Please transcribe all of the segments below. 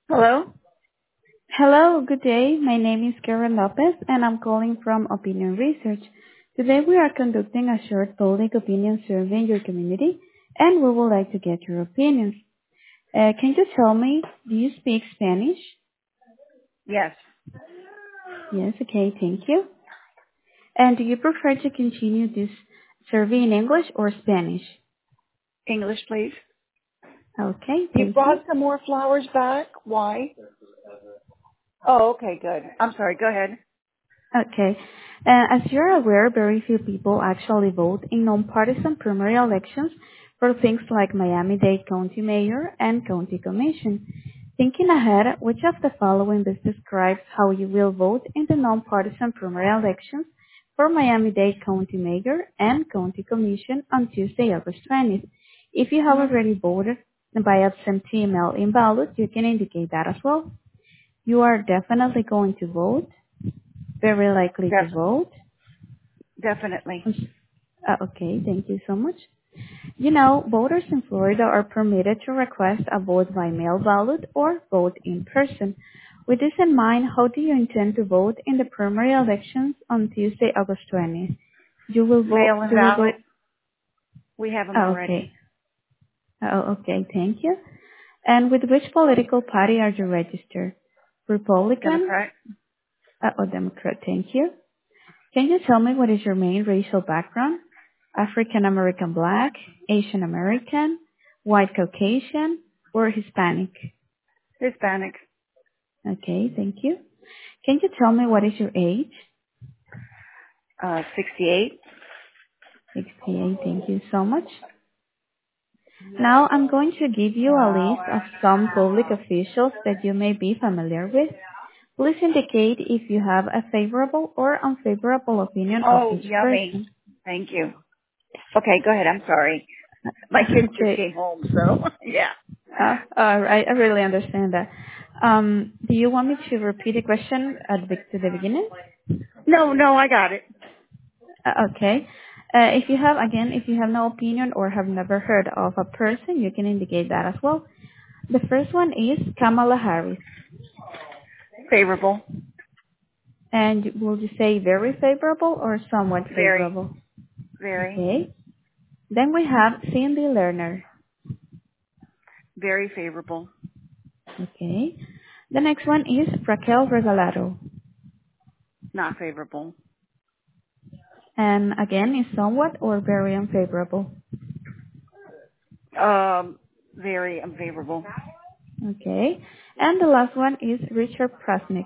Hello? Hello, good day. My name is Karen Lopez, and I'm calling from Opinion Research. Today, we are conducting a short public opinion survey in your community, and we would like to get your opinions. Can you tell me, do you speak Spanish? Yes. Yes, okay, thank you. And do you prefer to continue this survey in English or Spanish? English, please. Okay, You thank you. brought some more flowers back? Why? Oh, okay, good. I'm sorry, go ahead. Okay. As you're aware, very few people actually vote in nonpartisan primary elections for things like Miami-Dade County Mayor and County Commission. Thinking ahead, which of the following best describes how you will vote in the nonpartisan primary elections for Miami-Dade County Mayor and County Commission on Tuesday, August 20th? If you have Hmm. already voted by absentee mail-in ballot, you can indicate that as well. You are definitely going to vote, very likely to Def- vote. definitely. Okay, thank you so much. You know, voters in Florida are permitted to request a vote by mail ballot or vote in person. With this in mind, how do you intend to vote in the primary elections on Tuesday, August 20th? You will vote, Mail and you will go, ballot. We have them oh, already. okay. Oh, okay, thank you. And with which political party are you registered? Republican Democrat. or Democrat? Thank you. Can you tell me what is your main racial background? African American Black, Asian American, White Caucasian, or Hispanic? Hispanic. Okay, thank you. Can you tell me what is your age? 68. 68, thank you so much. Now I'm going to give you a list of some public officials that you may be familiar with. Please indicate if you have a favorable or unfavorable opinion of Oh, each yummy. person. Thank you. Okay, go ahead. I'm sorry. My kids just Okay. came home, so yeah. All right. I really understand that. Do you want me to repeat the question to the beginning? No, I got it. Okay. If you have no opinion or have never heard of a person, you can indicate that as well. The first one is Kamala Harris. Favorable. And will you say very favorable or somewhat Very, favorable? very, Okay. Then we have Cindy Lerner. very favorable. Okay. The next one is Raquel Regalado. Not favorable. And again, is somewhat or very unfavorable. Very unfavorable. Okay. And the last one is Richard Prasnick.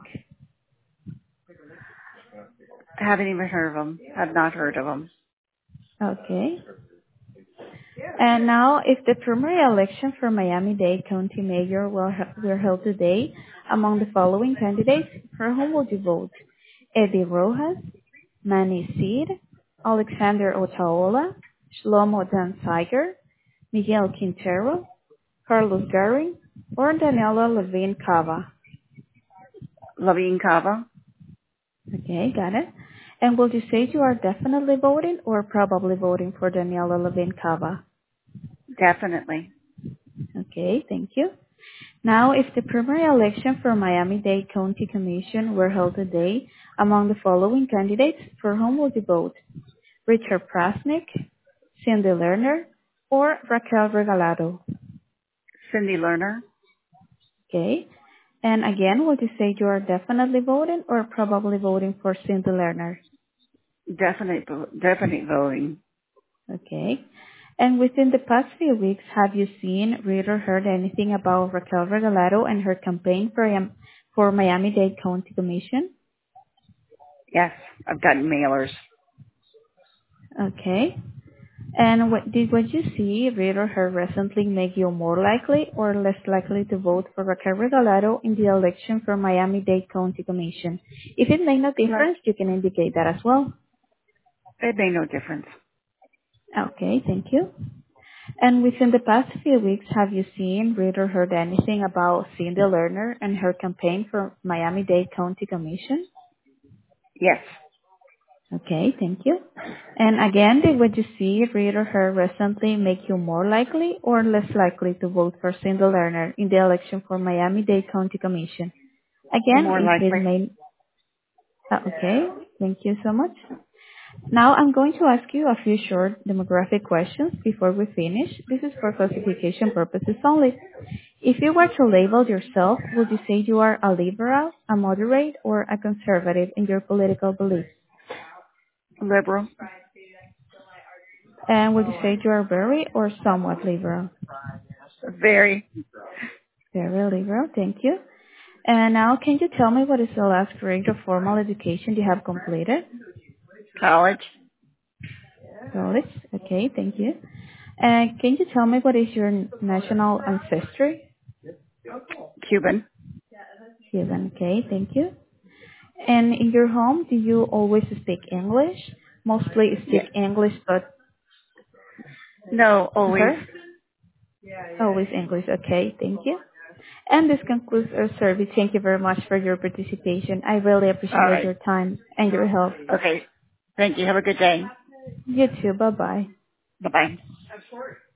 Haven't even heard of them. Have not heard of them. Okay. And now, if the primary election for Miami-Dade County Mayor were held today, among the following candidates, for whom would you vote? Eddie Rojas, Manny Seed, Alexander Otaola, Shlomo Danziger, Miguel Quintero, Carlos Garing, or Daniela Levine Cava. Laveen Cava. Okay, got it. And will you say you are definitely voting or probably voting for Daniela Levine Cava? Definitely. Okay, thank you. Now, if the primary election for Miami-Dade County Commission were held today, among the following candidates, for whom would you vote? Richard Prasnick, Cindy Lerner, or Raquel Regalado? Cindy Lerner. Okay. And again, would you say you are definitely voting or probably voting for Cindy Lerner? Definite voting. Okay. And within the past few weeks, have you seen, read, or heard anything about Raquel Regalado and her campaign for Miami-Dade County Commission? Yes, I've gotten mailers. Okay. And what you see, read, or heard recently make you more likely or less likely to vote for Raquel Regalado in the election for Miami-Dade County Commission? If it made no Like, difference, you can indicate that as well. it made no difference. Okay, thank you. And within the past few weeks, have you seen, read, or heard anything about Cindy Lerner and her campaign for Miami-Dade County Commission? Yes. Okay, thank you. And again, did what you see, read, or heard recently make you more likely or less likely to vote for Cindy Lerner in the election for Miami-Dade County Commission? Again, More if it likely. may... okay, thank you so much. Now I'm going to ask you a few short demographic questions before we finish. This is for classification purposes only. If you were to label yourself, would you say you are a liberal, a moderate, or a conservative in your political beliefs? Liberal. And would you say you are very or somewhat liberal? Very. Very liberal, thank you. And now can you tell me what is the last grade of formal education you have completed? College. College, okay, thank you. And can you tell me what is your national ancestry? Cuban. Cuban, okay, thank you. And in your home, do you always speak English? Mostly speak Yeah. English, but... No, I'm always. sorry? Always English, okay, thank you. And this concludes our survey. Thank you very much for your participation. I really All appreciate right. your time and your help. Okay. Thank you. Have a good day. You too, bye-bye. Bye-bye.